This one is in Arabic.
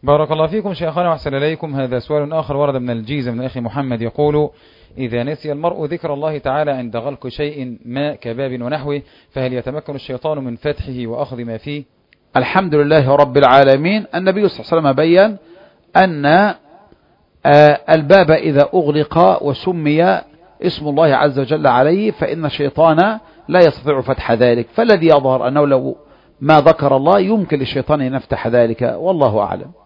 بارك الله فيكم شيخنا وأحسن إليكم. هذا سؤال آخر ورد من الجيزة من أخي محمد يقول: إذا نسي المرء ذكر الله تعالى عند غلق شيء ما كباب ونحوه، فهل يتمكن الشيطان من فتحه وأخذ ما فيه؟ الحمد لله رب العالمين. النبي صلى الله عليه وسلم بيّن أن الباب إذا أغلق وسمي اسم الله عز وجل عليه فإن الشيطان لا يستطيع فتح ذلك، فالذي يظهر أنه لو ما ذكر الله يمكن للشيطان أن يفتح ذلك، والله أعلم.